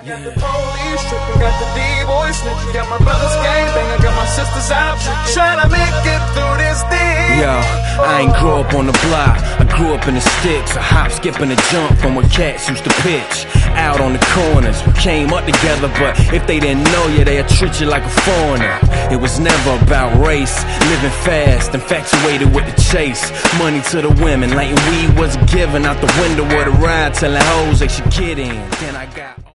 Got the police tripping, got the D-boys snitching, got my brother's gang bang, I got my sister's out trying to make it through this thing. Yo, I ain't grow up on the block, I grew up in the sticks. A hop, skip, and a jump from where cats used to pitch. Out on the corners, we came up together, but if they didn't know you, they'd treat you like a foreigner. It was never about race, living fast, infatuated with the chase. Money to the women, lighting weed was a given. Out the window of the ride, telling hoes they should get in. Then I got